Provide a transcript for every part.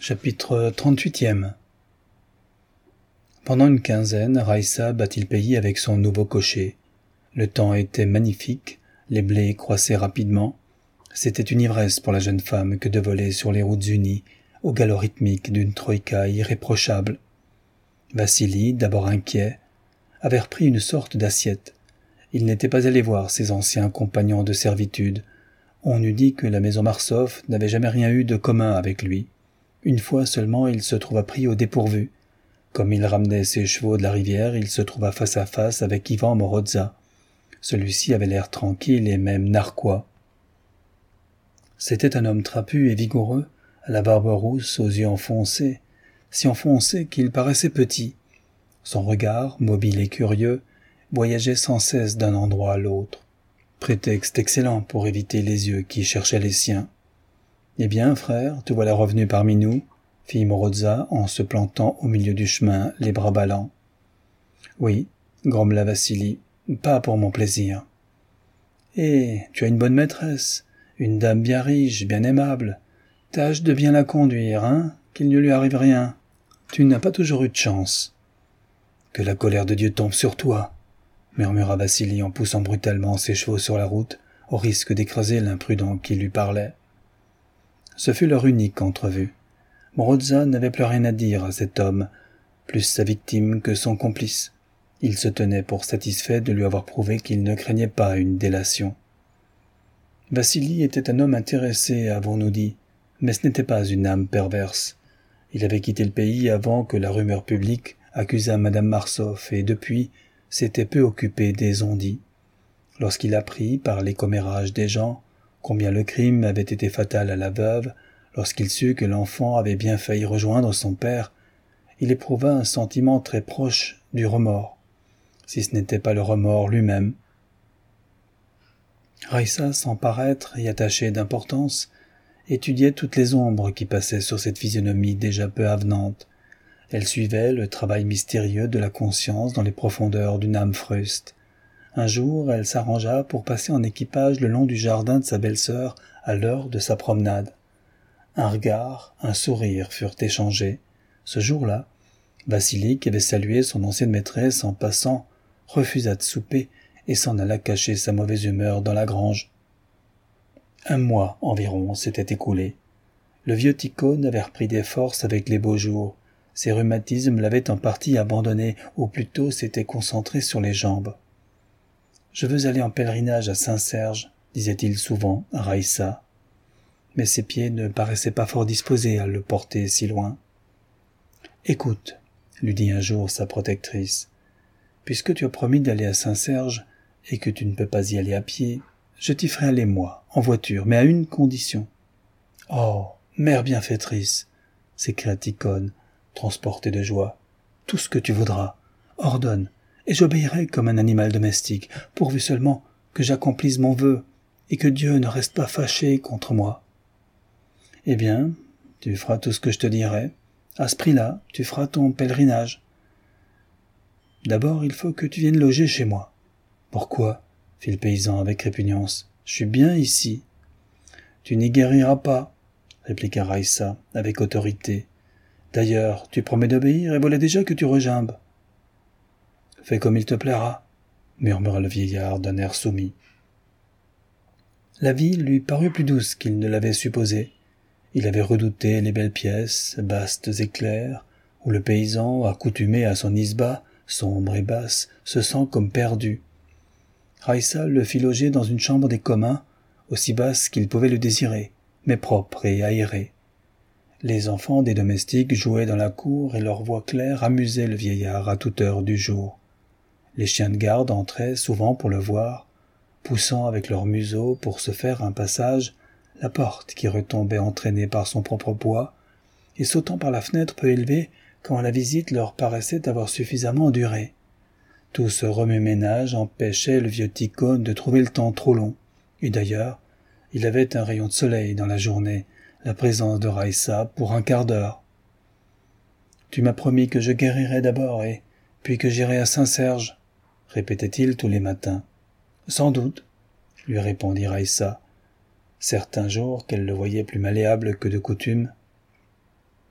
Chapitre 38e. Pendant une quinzaine, Raïssa battit le pays avec son nouveau cocher. Le temps était magnifique, les blés croissaient rapidement. C'était une ivresse pour la jeune femme que de voler sur les routes unies, au galop rythmique d'une troïka irréprochable. Vassili, d'abord inquiet, avait repris une sorte d'assiette. Il n'était pas allé voir ses anciens compagnons de servitude. On eût dit que la maison Marsoff n'avait jamais rien eu de commun avec lui. Une fois seulement, il se trouva pris au dépourvu. Comme il ramenait ses chevaux de la rivière, il se trouva face à face avec Ivan Morozza. Celui-ci avait l'air tranquille et même narquois. C'était un homme trapu et vigoureux, à la barbe rousse, aux yeux enfoncés, si enfoncés qu'il paraissait petit. Son regard, mobile et curieux, voyageait sans cesse d'un endroit à l'autre. Prétexte excellent pour éviter les yeux qui cherchaient les siens. « Eh bien, frère, te voilà revenu parmi nous » fit Morozza en se plantant au milieu du chemin, les bras ballants. « Oui, grommela Vassili, pas pour mon plaisir. »« Eh, tu as une bonne maîtresse, une dame bien riche, bien aimable. Tâche de bien la conduire, hein, qu'il ne lui arrive rien. Tu n'as pas toujours eu de chance. »« Que la colère de Dieu tombe sur toi » murmura Vassili en poussant brutalement ses chevaux sur la route, au risque d'écraser l'imprudent qui lui parlait. Ce fut leur unique entrevue. Morozza n'avait plus rien à dire à cet homme, plus sa victime que son complice. Il se tenait pour satisfait de lui avoir prouvé qu'il ne craignait pas une délation. Vassili était un homme intéressé, avons-nous dit, mais ce n'était pas une âme perverse. Il avait quitté le pays avant que la rumeur publique accusât Madame Marsoff et depuis s'était peu occupé des on-dit. Lorsqu'il apprit, par les commérages des gens, combien le crime avait été fatal à la veuve, lorsqu'il sut que l'enfant avait bien failli rejoindre son père, il éprouva un sentiment très proche du remords, si ce n'était pas le remords lui-même. Raïssa, sans paraître y attacher d'importance, étudiait toutes les ombres qui passaient sur cette physionomie déjà peu avenante. Elle suivait le travail mystérieux de la conscience dans les profondeurs d'une âme fruste. Un jour, elle s'arrangea pour passer en équipage le long du jardin de sa belle-sœur à l'heure de sa promenade. Un regard, un sourire furent échangés. Ce jour-là, Vassili, qui avait salué son ancienne maîtresse en passant, refusa de souper et s'en alla cacher sa mauvaise humeur dans la grange. Un mois environ s'était écoulé. Le vieux Tikhon avait repris des forces avec les beaux jours. Ses rhumatismes l'avaient en partie abandonné, ou plutôt s'étaient concentrés sur les jambes. « Je veux aller en pèlerinage à Saint-Serge » disait-il souvent à Raïssa. Mais ses pieds ne paraissaient pas fort disposés à le porter si loin. « Écoute, » lui dit un jour sa protectrice, « puisque tu as promis d'aller à Saint-Serge et que tu ne peux pas y aller à pied, je t'y ferai aller moi, en voiture, mais à une condition. »« Oh, mère bienfaitrice » s'écria Tikhon, transporté de joie. « Tout ce que tu voudras. Ordonne, et j'obéirai comme un animal domestique, pourvu seulement que j'accomplisse mon vœu et que Dieu ne reste pas fâché contre moi. » « Eh bien, tu feras tout ce que je te dirai. À ce prix-là, tu feras ton pèlerinage. D'abord, il faut que tu viennes loger chez moi. »« Pourquoi ?» fit le paysan avec répugnance. « Je suis bien ici. »« Tu n'y guériras pas, » répliqua Raïssa avec autorité. « D'ailleurs, tu promets d'obéir et voilà déjà que tu regimbes. »« Fais comme il te plaira, » murmura le vieillard d'un air soumis. La vie lui parut plus douce qu'il ne l'avait supposé. Il avait redouté les belles pièces, vastes et claires, où le paysan, accoutumé à son isba, sombre et basse, se sent comme perdu. Raïssa le fit loger dans une chambre des communs, aussi basse qu'il pouvait le désirer, mais propre et aérée. Les enfants des domestiques jouaient dans la cour et leur voix claire amusait le vieillard à toute heure du jour. Les chiens de garde entraient souvent pour le voir, poussant avec leur museau pour se faire un passage la porte qui retombait entraînée par son propre poids, et sautant par la fenêtre peu élevée quand la visite leur paraissait avoir suffisamment duré. Tout ce remue-ménage empêchait le vieux Tikhon de trouver le temps trop long, et d'ailleurs, il avait un rayon de soleil dans la journée, la présence de Raïssa pour un quart d'heure. « Tu m'as promis que je guérirais d'abord et puis que j'irais à Saint-Serge » répétait-il tous les matins. « Sans doute, » lui répondit Raïssa, certains jours qu'elle le voyait plus malléable que de coutume. «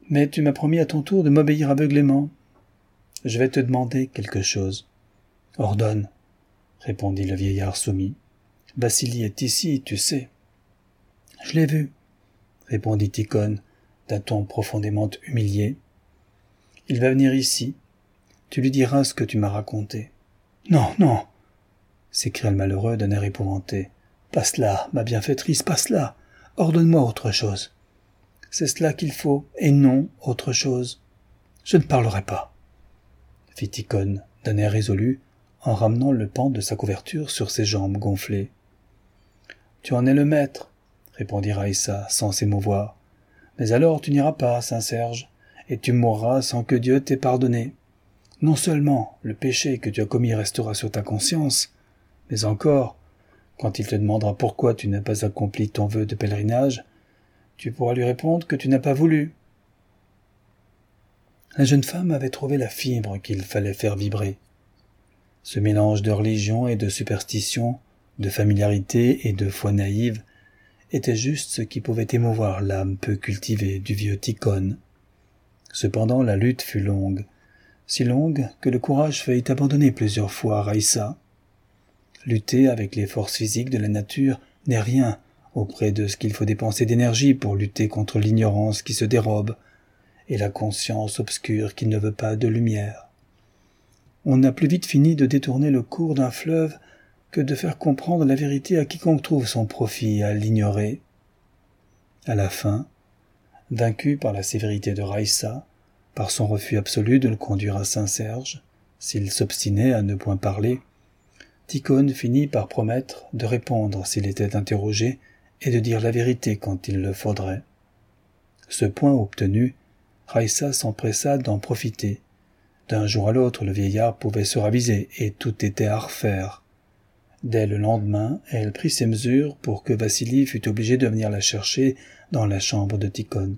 Mais tu m'as promis à ton tour de m'obéir aveuglément. Je vais te demander quelque chose. Ordonne, répondit le vieillard soumis. Vassili est ici, tu sais. Je l'ai vu, répondit Tikhon, d'un ton profondément humilié. Il va venir ici. Tu lui diras ce que tu m'as raconté. Non, non, s'écria le malheureux d'un air épouvanté. Pas cela, ma bienfaitrice, pas cela. Ordonne-moi autre chose. C'est cela qu'il faut, et non autre chose. Je ne parlerai pas, fit Tikhon d'un air résolu, en ramenant le pan de sa couverture sur ses jambes gonflées. Tu en es le maître, répondit Raïssa sans s'émouvoir. Mais alors tu n'iras pas, Saint-Serge, et tu mourras sans que Dieu t'ait pardonné. Non seulement le péché que tu as commis restera sur ta conscience, mais encore, quand il te demandera pourquoi tu n'as pas accompli ton vœu de pèlerinage, tu pourras lui répondre que tu n'as pas voulu. La jeune femme avait trouvé la fibre qu'il fallait faire vibrer. Ce mélange de religion et de superstition, de familiarité et de foi naïve, était juste ce qui pouvait émouvoir l'âme peu cultivée du vieux Tikhon. Cependant la lutte fut longue, si longue que le courage faillit abandonner plusieurs fois Raïssa. Lutter avec les forces physiques de la nature n'est rien auprès de ce qu'il faut dépenser d'énergie pour lutter contre l'ignorance qui se dérobe et la conscience obscure qui ne veut pas de lumière. On a plus vite fini de détourner le cours d'un fleuve que de faire comprendre la vérité à quiconque trouve son profit à l'ignorer. À la fin, vaincu par la sévérité de Raïssa, par son refus absolu de le conduire à Saint-Serge, s'il s'obstinait à ne point parler, Tikhon finit par promettre de répondre s'il était interrogé et de dire la vérité quand il le faudrait. Ce point obtenu, Raïssa s'empressa d'en profiter. D'un jour à l'autre, le vieillard pouvait se raviser et tout était à refaire. Dès le lendemain, elle prit ses mesures pour que Vassili fût obligé de venir la chercher dans la chambre de Tikhon.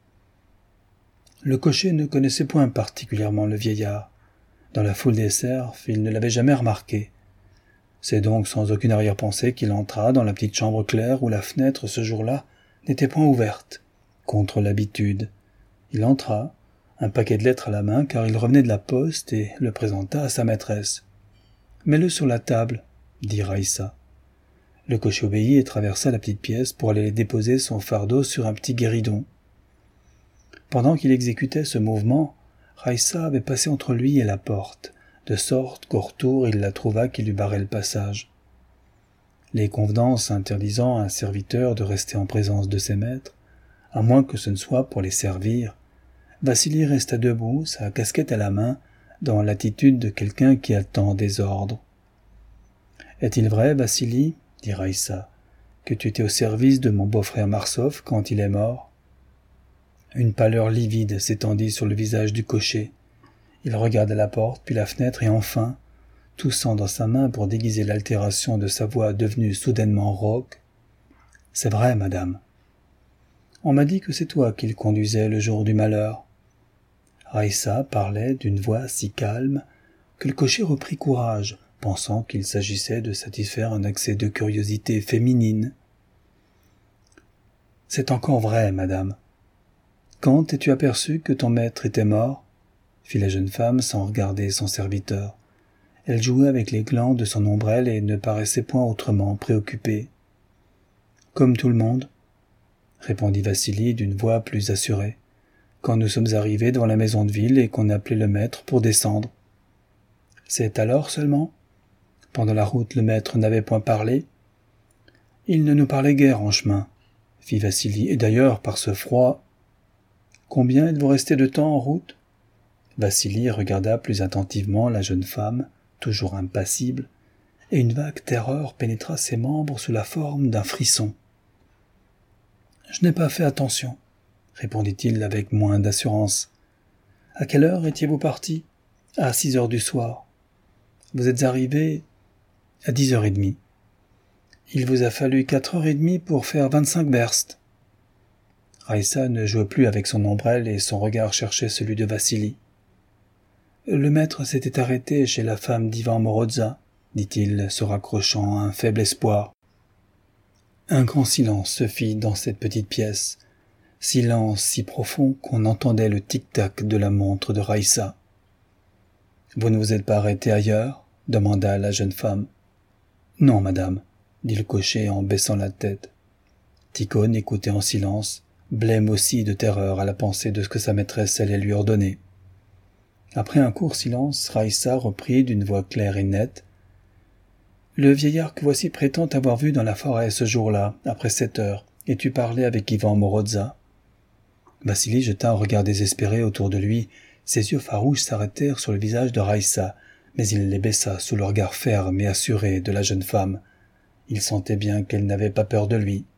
Le cocher ne connaissait point particulièrement le vieillard. Dans la foule des serfs, il ne l'avait jamais remarqué. C'est donc sans aucune arrière-pensée qu'il entra dans la petite chambre claire où la fenêtre, ce jour-là, n'était point ouverte, contre l'habitude. Il entra, un paquet de lettres à la main, car il revenait de la poste, et le présenta à sa maîtresse. « Mets-le sur la table, » dit Raïssa. Le cocher obéit et traversa la petite pièce pour aller déposer son fardeau sur un petit guéridon. Pendant qu'il exécutait ce mouvement, Raïssa avait passé entre lui et la porte, de sorte qu'au retour il la trouva qui lui barrait le passage. Les convenances interdisant à un serviteur de rester en présence de ses maîtres, à moins que ce ne soit pour les servir, Vassili resta debout, sa casquette à la main, dans l'attitude de quelqu'un qui attend des ordres. « Est-il vrai, Vassili, dit Raïssa, que tu étais au service de mon beau-frère Marsov quand il est mort ?» Une pâleur livide s'étendit sur le visage du cocher. Il regarda la porte, puis la fenêtre, et enfin, toussant dans sa main pour déguiser l'altération de sa voix devenue soudainement rauque, « C'est vrai, madame. On m'a dit que c'est toi qu'il conduisait le jour du malheur. » Raïssa parlait d'une voix si calme que le cocher reprit courage, pensant qu'il s'agissait de satisfaire un accès de curiosité féminine. « C'est encore vrai, madame. Quand t'es-tu aperçu que ton maître était mort ?» fit la jeune femme sans regarder son serviteur. Elle jouait avec les glands de son ombrelle et ne paraissait point autrement préoccupée. « Comme tout le monde, » répondit Vassili d'une voix plus assurée, quand nous sommes arrivés devant la maison de ville et qu'on appelait le maître pour descendre. « C'est alors seulement ? Pendant la route, le maître n'avait point parlé ? » « Il ne nous parlait guère en chemin, » fit Vassili, « et d'ailleurs, par ce froid... » « Combien êtes-vous resté de temps en route ?» Vassili regarda plus attentivement la jeune femme, toujours impassible, et une vague terreur pénétra ses membres sous la forme d'un frisson. « Je n'ai pas fait attention, » répondit-il avec moins d'assurance. « À quelle heure étiez-vous parti ? » ?»« À 6 heures du soir. »« Vous êtes arrivé à 10h30. »« Il vous a fallu 4h30 pour faire 25 verstes. » Raïssa ne jouait plus avec son ombrelle et son regard cherchait celui de Vassili. « Le maître s'était arrêté chez la femme d'Ivan Morozza, » dit-il, se raccrochant à un faible espoir. Un grand silence se fit dans cette petite pièce. silence si profond qu'on entendait le tic-tac de la montre de Raïssa. « Vous ne vous êtes pas arrêté ailleurs ?» demanda la jeune femme. « Non, madame, » dit le cocher en baissant la tête. Tikhon écoutait en silence, blême aussi de terreur à la pensée de ce que sa maîtresse allait lui ordonner. Après un court silence, Raïssa reprit d'une voix claire et nette. « Le vieillard que voici prétend t'avoir vu dans la forêt ce jour-là, après 7 heures, et tu parlais avec Ivan Morozza. » Vassili jeta un regard désespéré autour de lui. Ses yeux farouches s'arrêtèrent sur le visage de Raïssa, mais il les baissa sous le regard ferme et assuré de la jeune femme. Il sentait bien qu'elle n'avait pas peur de lui.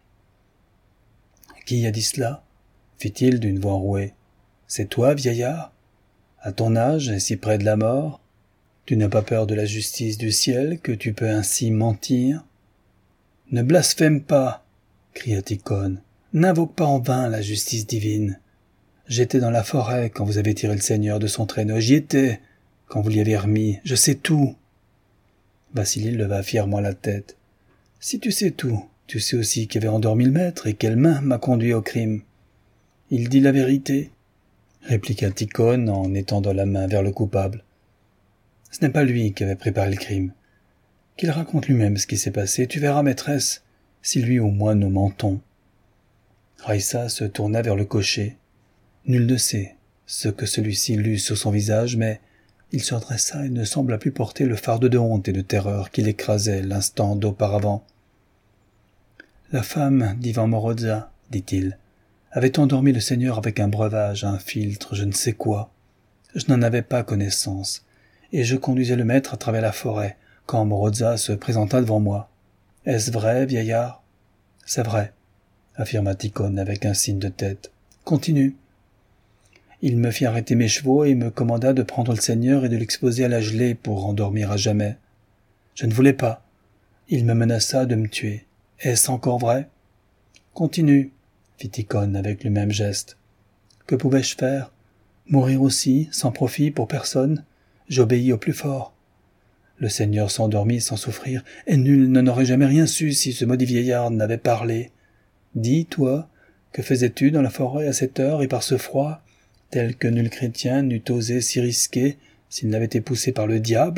« Qui a dit cela ?» fit-il d'une voix rouée. « C'est toi, vieillard ? À ton âge et si près de la mort, tu n'as pas peur de la justice du ciel que tu peux ainsi mentir ? » « Ne blasphème pas !» cria Tikhon. « N'invoque pas en vain la justice divine. J'étais dans la forêt quand vous avez tiré le Seigneur de son traîneau. J'y étais quand vous l'y avez remis. Je sais tout. » Vassili leva fièrement la tête. « Si tu sais tout, tu sais aussi qui avait endormi le maître et quelle main m'a conduit au crime. »« Il dit la vérité, » répliqua Tikhon en étendant la main vers le coupable. « Ce n'est pas lui qui avait préparé le crime. Qu'il raconte lui-même ce qui s'est passé, tu verras, maîtresse, si lui ou moi nous mentons. » Raïssa se tourna vers le cocher. Nul ne sait ce que celui-ci lut sur son visage, mais il se redressa et ne sembla plus porter le fardeau de honte et de terreur qui l'écrasait l'instant d'auparavant. « La femme d'Ivan Morozza, dit-il, avait endormi le Seigneur avec un breuvage, un filtre, je ne sais quoi. Je n'en avais pas connaissance, et je conduisais le maître à travers la forêt, quand Morozza se présenta devant moi. « Est-ce vrai, vieillard ?»« C'est vrai, » affirma Tikhon avec un signe de tête. « Continue. » Il me fit arrêter mes chevaux et me commanda de prendre le Seigneur et de l'exposer à la gelée pour endormir à jamais. Je ne voulais pas. Il me menaça de me tuer. Est-ce encore vrai ? Continue, fit Tikhon avec le même geste. Que pouvais-je faire ? Mourir aussi, sans profit pour personne ? J'obéis au plus fort. Le Seigneur s'endormit sans souffrir, et nul n'en aurait jamais rien su si ce maudit vieillard n'avait parlé. Dis, toi, que faisais-tu dans la forêt à cette heure et par ce froid, tel que nul chrétien n'eût osé s'y risquer s'il n'avait été poussé par le diable ?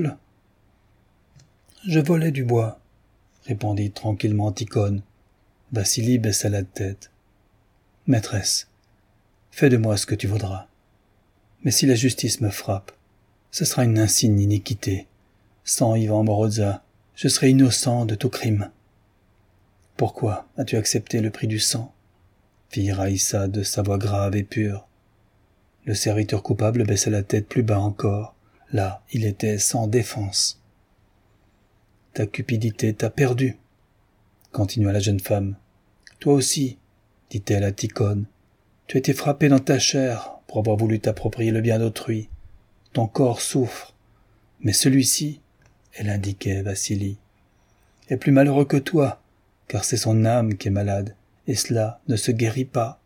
Je volais du bois, répondit tranquillement Tikhon. Vassili baissa la tête. Maîtresse, fais de moi ce que tu voudras. Mais si la justice me frappe, ce sera une insigne iniquité. Sans Ivan Morozza, je serai innocent de tout crime. Pourquoi as-tu accepté le prix du sang ? Fit Raïssa de sa voix grave et pure. Le serviteur coupable baissa la tête plus bas encore. Là, il était sans défense. Ta cupidité t'a perdu, continua la jeune femme. Toi aussi, dit-elle à Tikhon, tu as été frappé dans ta chair pour avoir voulu t'approprier le bien d'autrui. Ton corps souffre, mais celui-ci, elle indiquait Vassili, est plus malheureux que toi, car c'est son âme qui est malade, et cela ne se guérit pas.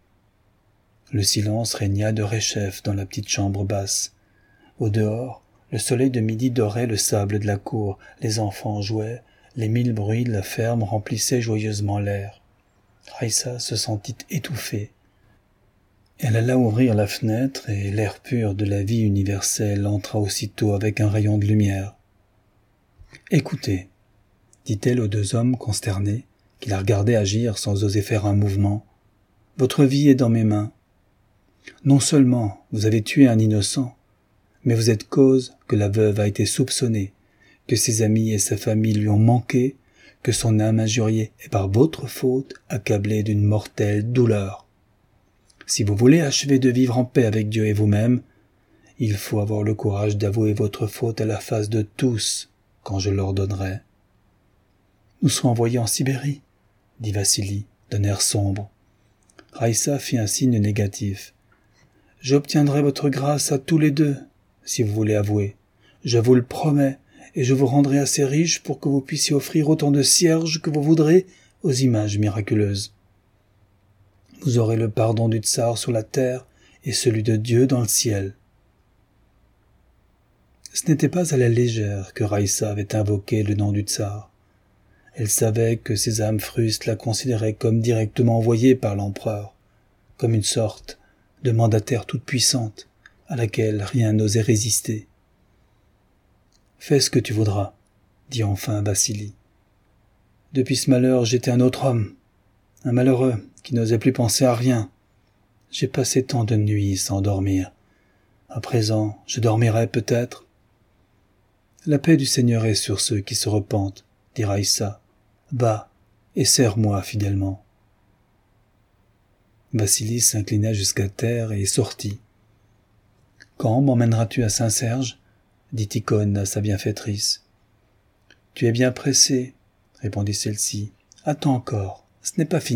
Le silence régna de réchef dans la petite chambre basse. Au dehors, le soleil de midi dorait le sable de la cour, les enfants jouaient, les 1000 bruits de la ferme remplissaient joyeusement l'air. Raïssa se sentit étouffée. Elle alla ouvrir la fenêtre et l'air pur de la vie universelle entra aussitôt avec un rayon de lumière. « Écoutez, » dit-elle aux 2 hommes consternés, qui la regardaient agir sans oser faire un mouvement. « Votre vie est dans mes mains. Non seulement vous avez tué un innocent, mais vous êtes cause que la veuve a été soupçonnée, que ses amis et sa famille lui ont manqué, que son âme injuriée est par votre faute accablée d'une mortelle douleur. Si vous voulez achever de vivre en paix avec Dieu et vous-même, il faut avoir le courage d'avouer votre faute à la face de tous quand je l'ordonnerai. »« Nous serons envoyés en Sibérie, » dit Vassili d'un air sombre. Raïssa fit un signe négatif. « J'obtiendrai votre grâce à tous les 2, si vous voulez avouer. Je vous le promets, et je vous rendrai assez riche pour que vous puissiez offrir autant de cierges que vous voudrez aux images miraculeuses. Vous aurez le pardon du tsar sur la terre et celui de Dieu dans le ciel. » Ce n'était pas à la légère que Raïssa avait invoqué le nom du tsar. Elle savait que ses âmes frustes la considéraient comme directement envoyée par l'empereur, comme une sorte de mandataire toute puissante, à laquelle rien n'osait résister. « Fais ce que tu voudras, » dit enfin Vassili. « Depuis ce malheur, j'étais un autre homme, un malheureux qui n'osait plus penser à rien. J'ai passé tant de nuits sans dormir. À présent, je dormirai peut-être. »« La paix du Seigneur est sur ceux qui se repentent, » dit Raïssa. « Va, et serre-moi fidèlement. » Vassili s'inclina jusqu'à terre et sortit. « Quand m'emmèneras-tu à Saint-Serge » dit Icône à sa bienfaitrice. « Tu es bien pressée, répondit celle-ci. « Attends encore, ce n'est pas fini. »